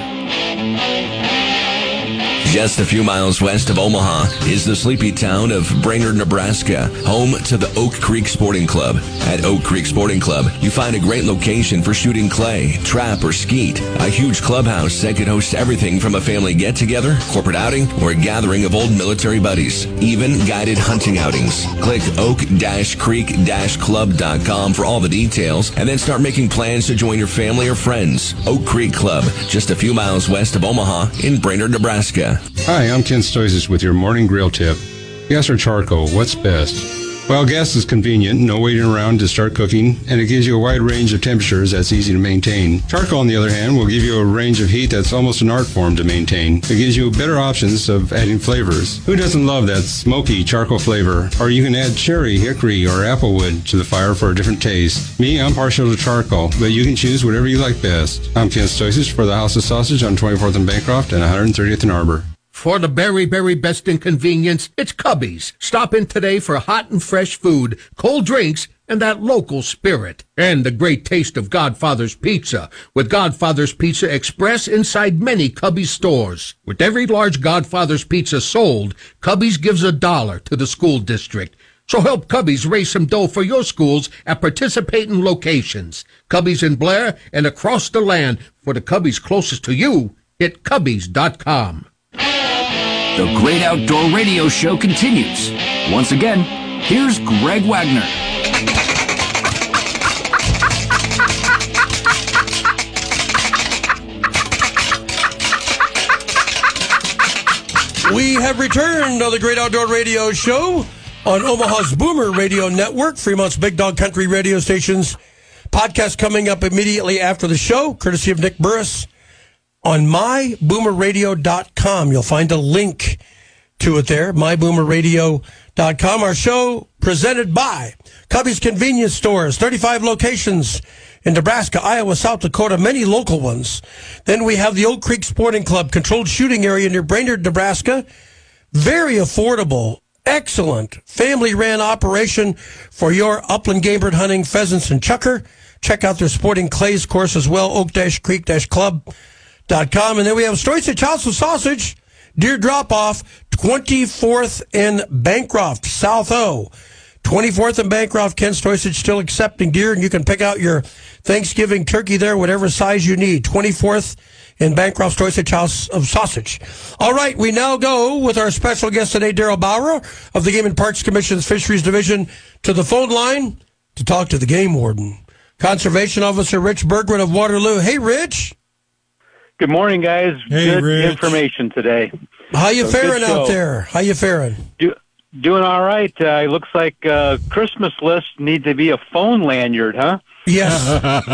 Just a few miles west of Omaha is the sleepy town of Brainerd, Nebraska, home to the Oak Creek Sporting Club. At Oak Creek Sporting Club, you find a great location for shooting clay, trap, or skeet. A huge clubhouse that could host everything from a family get-together, corporate outing, or a gathering of old military buddies. Even guided hunting outings. Click oak-creek-club.com for all the details, and then start making plans to join your family or friends. Oak Creek Club, just a few miles west of Omaha in Brainerd, Nebraska. Hi, I'm Ken Stoicis with your morning grill tip. Gas or charcoal, what's best? Well, gas is convenient, no waiting around to start cooking, and it gives you a wide range of temperatures that's easy to maintain. Charcoal, on the other hand, will give you a range of heat that's almost an art form to maintain. It gives you better options of adding flavors. Who doesn't love that smoky charcoal flavor? Or you can add cherry, hickory, or applewood to the fire for a different taste. Me, I'm partial to charcoal, but you can choose whatever you like best. I'm Ken Stoicis for the House of Sausage on 24th and Bancroft and 130th and Arbor. For the very, very best in convenience, it's Cubby's. Stop in today for hot and fresh food, cold drinks, and that local spirit. And the great taste of Godfather's Pizza, with Godfather's Pizza Express inside many Cubby's stores. With every large Godfather's Pizza sold, Cubby's gives $1 to the school district. So help Cubby's raise some dough for your schools at participating locations. Cubby's in Blair and across the land. For the Cubby's closest to you, hit Cubby's.com. The Great Outdoor Radio Show continues. Once again, here's Greg Wagner. We have returned on the Great Outdoor Radio Show on Omaha's Boomer Radio Network, Fremont's Big Dog Country radio stations. Podcast coming up immediately after the show, courtesy of Nick Burris. On myboomerradio.com, you'll find a link to it there, myboomerradio.com. Our show presented by Cubby's Convenience Stores, 35 locations in Nebraska, Iowa, South Dakota, many local ones. Then we have the Oak Creek Sporting Club, controlled shooting area near Brainerd, Nebraska. Very affordable, excellent family-ran operation for your upland game bird hunting, pheasants, and chucker. Check out their sporting clays course as well, oak-creek-club.com. And then we have Stoicis House of Sausage, deer drop-off, 24th and Bancroft, South O. 24th and Bancroft, Ken Stoicis still accepting deer, and you can pick out your Thanksgiving turkey there, whatever size you need. 24th and Bancroft, Stoicis House of Sausage. All right, we now go with our special guest today, Darrell Bauer of the Game and Parks Commission's Fisheries Division, to the phone line to talk to the game warden, Conservation Officer Rich Berggren of Waterloo. Hey, Rich. Good morning, guys. Hey, good Rich. information today. How you faring out there? How you faring? Doing all right. It looks like Christmas lists need to be a phone lanyard, huh? Yes.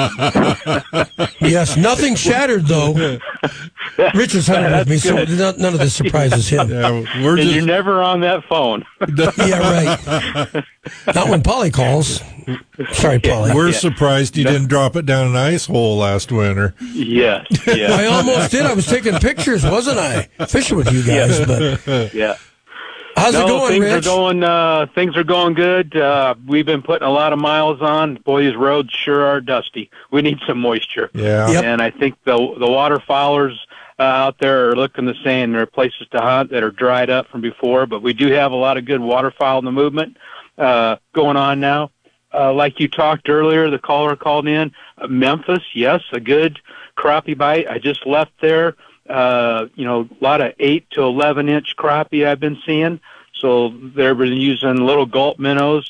Yes. Nothing shattered, though. Rich is hunting with me, so none of this surprises him. Yeah, You're never on that phone. Yeah, right. Not when Polly calls. Sorry, Polly. We're surprised you didn't drop it down an ice hole last winter. Yes. I almost did. I was taking pictures, wasn't I? Fishing with you guys, but yeah. How's it going, Rich? Things are going good. We've been putting a lot of miles on. Boy, these roads sure are dusty. We need some moisture. Yeah. Yep. And I think the waterfowlers out there are looking the same. There are places to hunt that are dried up from before, but we do have a lot of good waterfowl in the movement going on now. Like you talked earlier, the caller called in. Memphis, yes, a good crappie bite. I just left there. A lot of 8 to 11 inch crappie I've been seeing. So they've been using little gulp minnows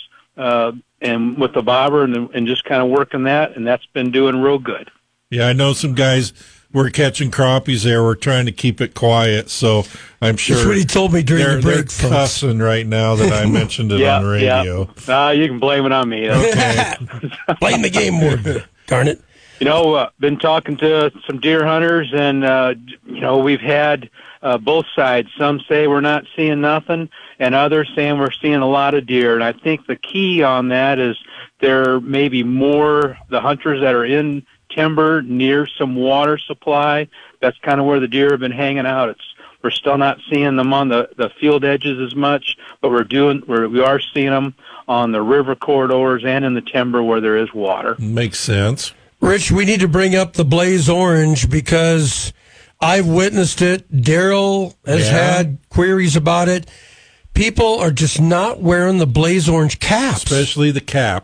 and with the bobber and just kind of working that, and that's been doing real good. Yeah, I know some guys were catching crappies there. We're trying to keep it quiet, so I'm sure that's what he told me during the break. They're cussing right now that I mentioned it on radio. Yeah. You can blame it on me. Okay. Blame the game warden. Darn it. Been talking to some deer hunters, and we've had both sides. Some say we're not seeing nothing, and others saying we're seeing a lot of deer. And I think the key on that is there may be more the hunters that are in timber near some water supply. That's kind of where the deer have been hanging out. We're still not seeing them on the field edges as much, but we are seeing them on the river corridors and in the timber where there is water. Makes sense. Rich, we need to bring up the Blaze Orange because I've witnessed it. Daryl has had queries about it. People are just not wearing the Blaze Orange caps. Especially the cap.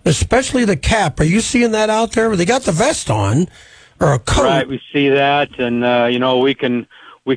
Are you seeing that out there? They got the vest on or a coat. Right, we see that, and we can with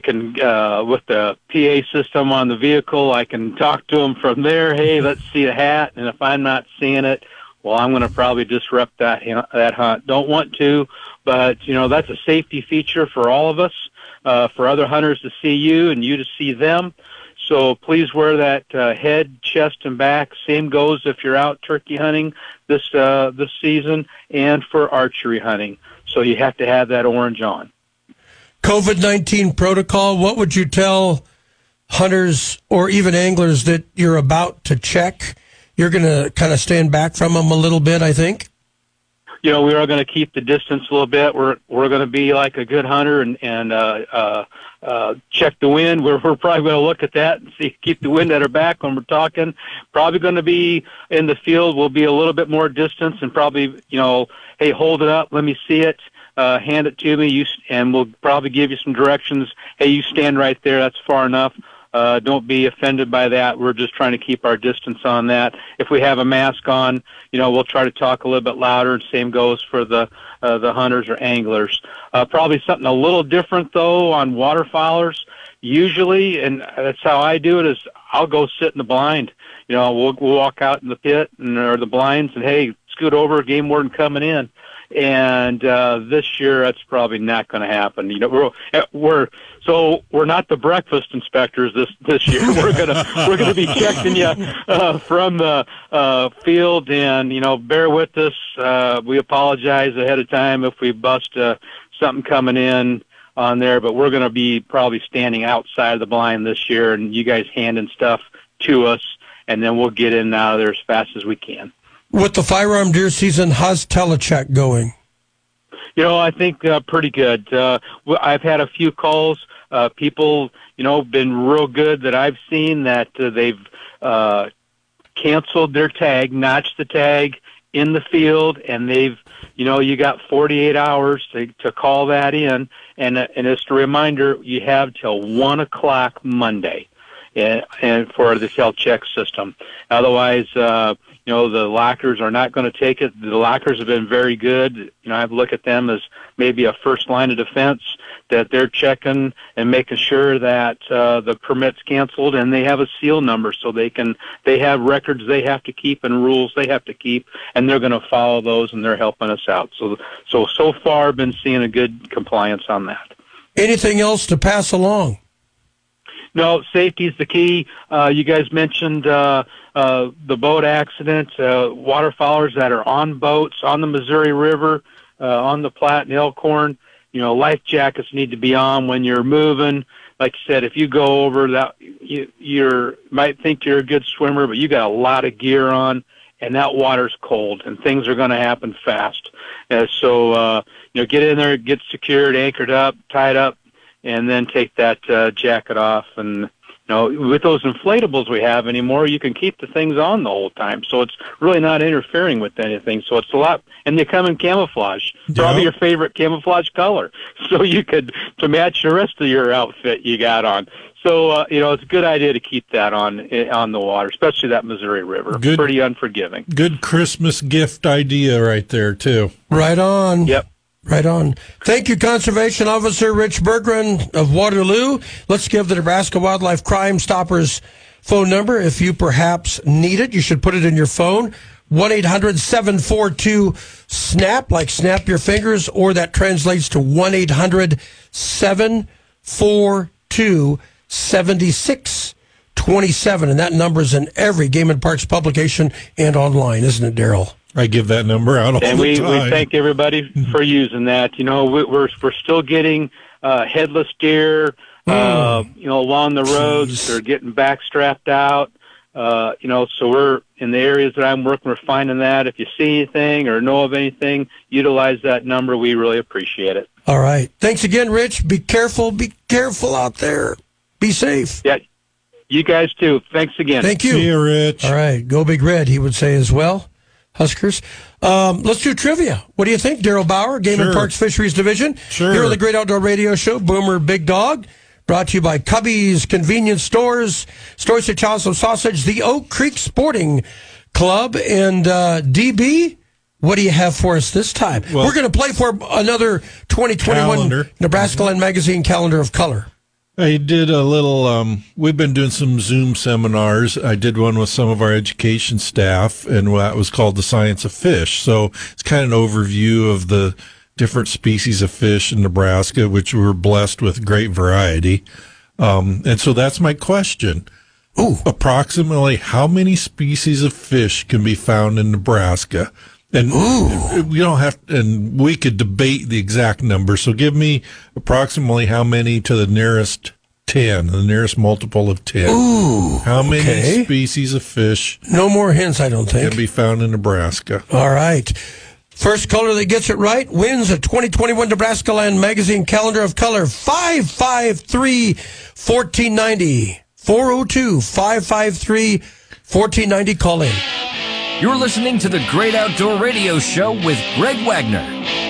the PA system on the vehicle, I can talk to them from there. Hey, let's see a hat, and if I'm not seeing it, well, I'm going to probably disrupt that hunt. Don't want to, but that's a safety feature for all of us, for other hunters to see you and you to see them. So please wear that head, chest, and back. Same goes if you're out turkey hunting this season and for archery hunting. So you have to have that orange on. COVID-19 protocol, what would you tell hunters or even anglers that you're about to check? You're going to kind of stand back from them a little bit, I think? We are going to keep the distance a little bit. We're going to be like a good hunter and check the wind. We're probably going to look at that and keep the wind at our back when we're talking. Probably going to be in the field. We'll be a little bit more distance and probably, hey, hold it up. Let me see it. Hand it to me. And we'll probably give you some directions. Hey, you stand right there. That's far enough. Don't be offended by that. We're just trying to keep our distance on that. If we have a mask on, we'll try to talk a little bit louder, and same goes for the hunters or anglers. Probably something a little different, though, on waterfowlers. Usually, and that's how I do it, is I'll go sit in the blind. We'll walk out in the pit or the blinds and, hey, scoot over, game warden coming in. And this year, that's probably not going to happen. We're not the breakfast inspectors this year. We're gonna be checking you from the field, and bear with us. We apologize ahead of time if we bust something coming in on there, but we're going to be probably standing outside of the blind this year, and you guys handing stuff to us, and then we'll get in and out of there as fast as we can. With the firearm deer season, how's telecheck going? I think pretty good. I've had a few calls. People, been real good that I've seen that they've canceled their tag, notched the tag in the field, and they've, you got 48 hours to call that in. And just a reminder, you have till 1 o'clock Monday and for the telecheck system. Otherwise, the lockers are not going to take it. The lockers have been very good. I look at them as maybe a first line of defense, that they're checking and making sure that the permit's canceled, and they have a seal number, so they have records they have to keep and rules they have to keep, and they're going to follow those, and they're helping us out. So far, been seeing a good compliance on that. Anything else to pass along? No, safety is the key. You guys mentioned the boat accident, waterfowlers that are on boats on the Missouri River, on the Platte and Elkhorn. Life jackets need to be on when you're moving. Like you said, if you go over that, you might think you're a good swimmer, but you got a lot of gear on, and that water's cold, and things are going to happen fast. So get in there, get secured, anchored up, tied up, and then take that jacket off and with those inflatables we have anymore, you can keep the things on the whole time, so it's really not interfering with anything. So it's a lot, and they come in camouflage, probably your favorite camouflage color, so you could to match the rest of your outfit you got on. So it's a good idea to keep that on the water, especially that Missouri River. Good, pretty unforgiving. Good Christmas gift idea right there too. Right on. Yep. Right on. Thank you, Conservation Officer Rich Berggren of Waterloo. Let's give the Nebraska Wildlife Crime Stoppers phone number. If you perhaps need it, you should put it in your phone. 1-800-742-SNAP, like snap your fingers, or that translates to 1-800-742-7627. And that number is in every Game and Parks publication and online, isn't it, Daryl? I give that number out all the time. And we thank everybody for using that. We're still getting headless deer, along the roads. They're getting backstrapped out. So we're in the areas that I'm working, we're finding that. If you see anything or know of anything, utilize that number. We really appreciate it. All right. Thanks again, Rich. Be careful. Be careful out there. Be safe. Yeah. You guys too. Thanks again. Thank you. See you, Rich. All right. Go Big Red, he would say as well. Huskers. Let's do trivia. What do you think, Daryl Bauer, Game and Parks Fisheries Division? Sure. Here on the Great Outdoor Radio Show, Boomer Big Dog, brought to you by Cubby's Convenience Stores, Stores of Chocolate Sausage, the Oak Creek Sporting Club, and DB, what do you have for us this time? Well, we're going to play for another 2021 calendar. Nebraska Land Magazine Calendar of Color. I did a little, we've been doing some Zoom seminars. I did one with some of our education staff, and that was called The Science of Fish. So it's kind of an overview of the different species of fish in Nebraska, which we're blessed with great variety. And so that's my question. Ooh. Approximately how many species of fish can be found in Nebraska? And we don't have, and we could debate the exact number. So give me approximately how many to the nearest 10, the nearest multiple of 10. Ooh. How many okay. species of fish? No more hints, I don't think. Can be found in Nebraska. All right. First caller that gets it right wins a 2021 Nebraska Land Magazine Calendar of Color. 553-1490. 402-553-1490. Call in. You're listening to the Great Outdoor Radio Show with Greg Wagner.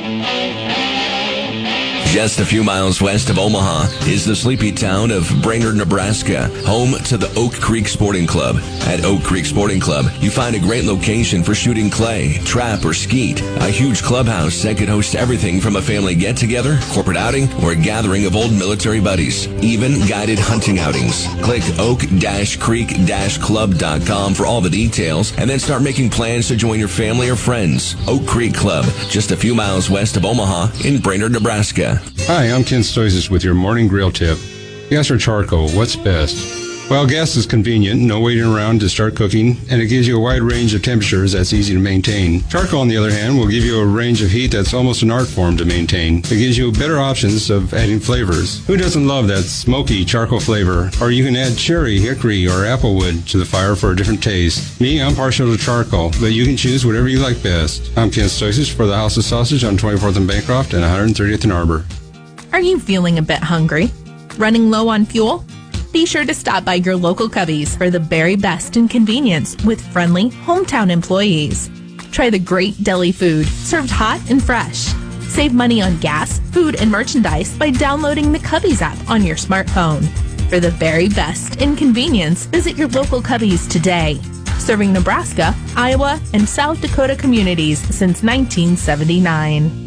Just a few miles west of Omaha is the sleepy town of Brainerd, Nebraska, home to the Oak Creek Sporting Club. At Oak Creek Sporting Club, you find a great location for shooting clay, trap, or skeet. A huge clubhouse that could host everything from a family get-together, corporate outing, or a gathering of old military buddies. Even guided hunting outings. Click oak-creek-club.com for all the details, and then start making plans to join your family or friends. Oak Creek Club, just a few miles west of Omaha in Brainerd, Nebraska. Hi, I'm Ken Stoicis with your morning grill tip. Gas or charcoal, what's best? Well, gas is convenient, no waiting around to start cooking, and it gives you a wide range of temperatures that's easy to maintain. Charcoal, on the other hand, will give you a range of heat that's almost an art form to maintain. It gives you better options of adding flavors. Who doesn't love that smoky charcoal flavor? Or you can add cherry, hickory, or applewood to the fire for a different taste. Me, I'm partial to charcoal, but you can choose whatever you like best. I'm Ken Stoicis for the House of Sausage on 24th and Bancroft and 130th and Arbor. Are you feeling a bit hungry? Running low on fuel? Be sure to stop by your local Cubby's for the very best in convenience with friendly hometown employees. Try the great deli food served hot and fresh. Save money on gas, food, and merchandise by downloading the Cubby's app on your smartphone. For the very best in convenience, visit your local Cubby's today. Serving Nebraska, Iowa, and South Dakota communities since 1979.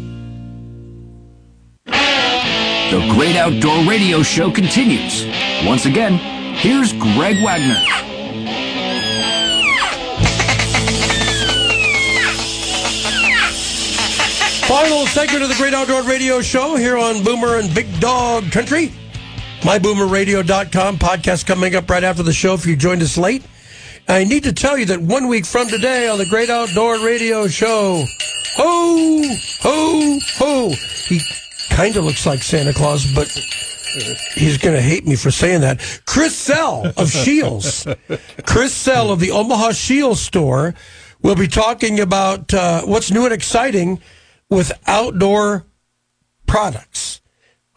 The Great Outdoor Radio Show continues. Once again, here's Greg Wagner. Final segment of the Great Outdoor Radio Show here on Boomer and Big Dog Country. MyBoomerRadio.com podcast coming up right after the show if you joined us late. I need to tell you that 1 week from today on the Great Outdoor Radio Show, ho, ho, ho. He kind of looks like Santa Claus, but he's going to hate me for saying that. Chris Sell of Scheels. Chris Sell of the Omaha Scheels store will be talking about what's new and exciting with outdoor products.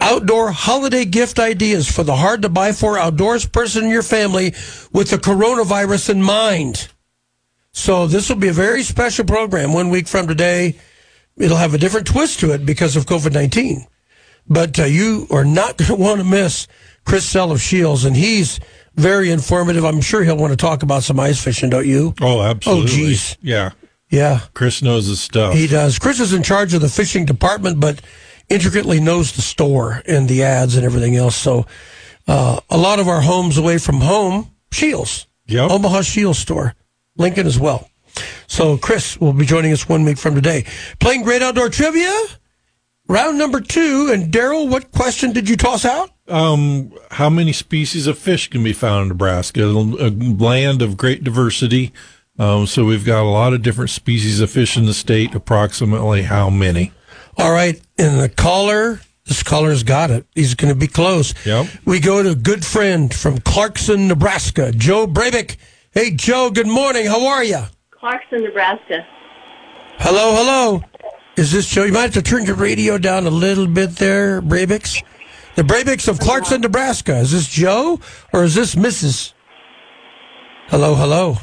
outdoor holiday gift ideas for the hard-to-buy-for outdoors person in your family with the coronavirus in mind. So this will be a very special program. 1 week from today, it'll have a different twist to it because of COVID-19. But you are not going to want to miss Chris Sell of Shields, and he's very informative. I'm sure he'll want to talk about some ice fishing, don't you? Oh, absolutely. Oh, geez. Yeah. Yeah. Chris knows his stuff. He does. Chris is in charge of the fishing department, but intricately knows the store and the ads and everything else. So a lot of our homes away from home, Shields. Yep. Omaha Shields store. Lincoln as well. So Chris will be joining us 1 week from today. Playing Great Outdoor Trivia, round number 2. And Daryl, what question did you toss out? How many species of fish can be found in Nebraska? A land of great diversity. So we've got a lot of different species of fish in the state. Approximately how many? All right. And this caller's got it. He's going to be close. Yep. We go to a good friend from Clarkson, Nebraska, Joe Brabick. Hey, Joe, good morning. How are you? Clarkson, Nebraska. Hello. Is this Joe? You might have to turn your radio down a little bit there, Brabicks. The Brabicks of Clarkson, Nebraska. Is this Joe or is this Mrs.? Hello. Hello.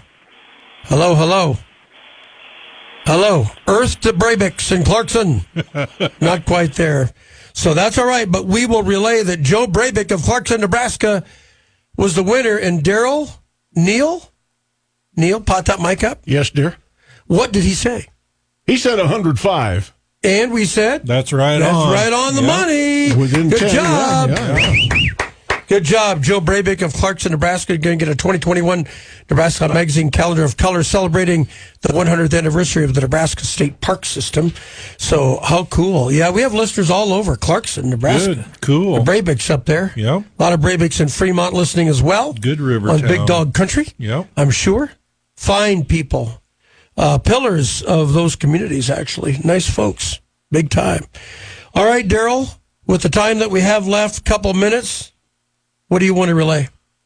Earth to Brabicks in Clarkson. Not quite there. So that's all right, but we will relay that Joe Brabick of Clarkson, Nebraska was the winner. And Daryl, Neil, pot that mic up. Yes, dear. What did he say? He said 105. And we said? That's right on. That's right on the money. Within Good 10, job. Yeah. Good job, Joe Brabick of Clarkson, Nebraska. Going to get a 2021 Nebraska Magazine Calendar of Color celebrating the 100th anniversary of the Nebraska State Park System. So how cool. Yeah, we have listeners all over Clarkson, Nebraska. Good, cool. The Brabicks up there. Yep. A lot of Brabicks in Fremont listening as well. Good river on town. Big Dog Country. Yep. I'm sure. Fine people. Pillars of those communities, actually. Nice folks. Big time. All right, Daryl, with the time that we have left, couple minutes, what do you want to relay?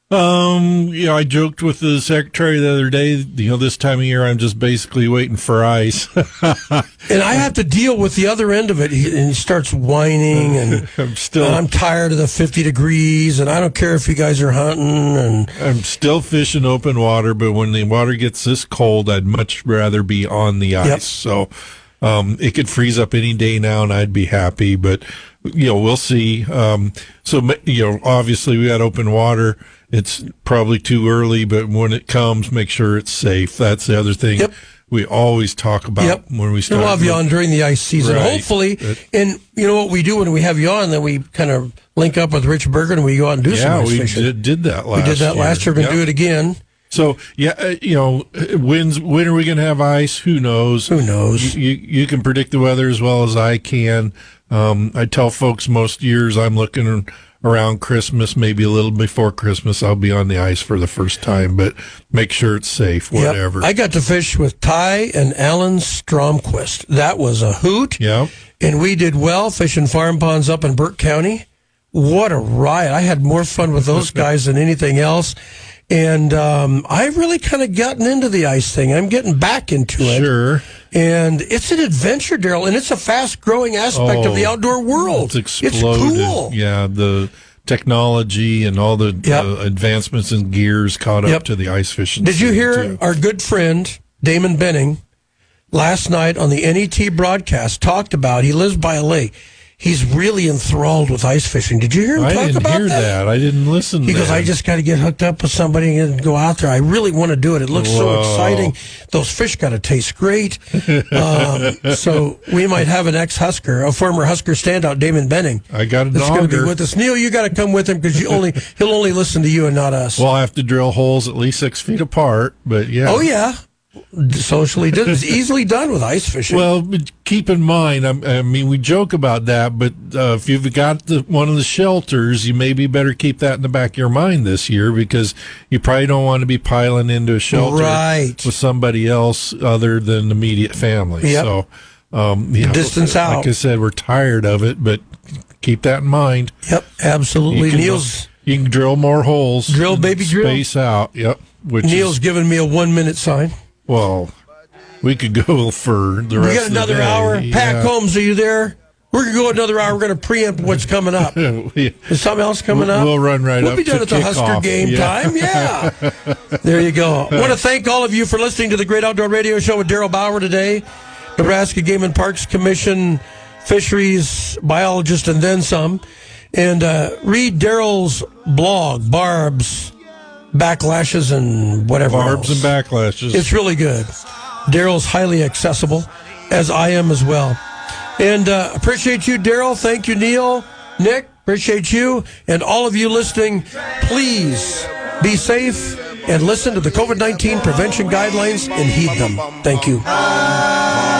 I joked with the secretary the other day, this time of year, I'm just basically waiting for ice. And I have to deal with the other end of it. And he starts whining, and I'm tired of the 50 degrees, and I don't care if you guys are hunting. And I'm still fishing open water, but when the water gets this cold, I'd much rather be on the ice. Yep. So it could freeze up any day now, and I'd be happy, but we'll see. Obviously we got open water. It's probably too early, but when it comes, make sure it's safe. That's the other thing we always talk about when we start. We'll have you on during the ice season, Right. hopefully. And you know what we do when we have you on, then we kind of link up with Rich Berger and we go out and do some ice fishing. we did that last year. We did that last year. We're going to do it again. So, when are we going to have ice? Who knows? You can predict the weather as well as I can. I tell folks most years I'm looking around Christmas, maybe a little before Christmas, I'll be on the ice for the first time, but make sure it's safe, whatever. Yep. I got to fish with Ty and Alan Stromquist. That was a hoot. Yeah. And we did well fishing farm ponds up in Burke County. What a riot. I had more fun with those guys than anything else. And I've really kind of gotten into the ice thing. I'm getting back into it. Sure. And it's an adventure, Daryl, and it's a fast-growing aspect of the outdoor world. It's exploded. It's cool. Yeah, the technology and all the advancements in gears caught up to the ice fishing. Did you hear too. our good friend, Damon Benning, last night on the NET broadcast talked about, he lives by a lake. He's really enthralled with ice fishing. Did you hear him talk about that? I didn't hear that. I didn't listen to that. He goes, I just got to get hooked up with somebody and go out there. I really want to do it. It looks so exciting. Those fish got to taste great. So we might have an ex-Husker, a former Husker standout, Damon Benning. I got a that's going to be dogger. with us. Neil, you got to come with him because he'll only listen to you and not us. Well, I have to drill holes at least 6 feet apart, but yeah. Oh, yeah. Socially done. It's easily done with ice fishing. Well, but keep in mind, I mean, we joke about that, but if you've got one of the shelters, you maybe better keep that in the back of your mind this year because you probably don't want to be piling into a shelter with somebody else other than immediate family. Yep. So, distance out. Like I said, we're tired of it, but keep that in mind. Yep, absolutely. You can drill more holes. Drill, baby, drill. Space out. Yep. Neil's giving me a 1 minute sign. Well, we could go for the rest of the day. We got another hour. Pat Combs, are you there? We're going to go another hour. We're going to preempt what's coming up. Is something else coming up? We'll run right we'll up be done to at the Husker kickoff. game time. Yeah. There you go. I want to thank all of you for listening to the Great Outdoor Radio Show with Daryl Bauer today, Nebraska Game and Parks Commission fisheries biologist and then some. And read Daryl's blog, Barb's Backlashes and whatever Barbs else. and Backlashes. It's really good. Daryl's highly accessible, as I am as well. And appreciate you, Daryl. Thank you, Neil. Nick, appreciate you. And all of you listening, please be safe and listen to the COVID-19 prevention guidelines and heed them. Thank you.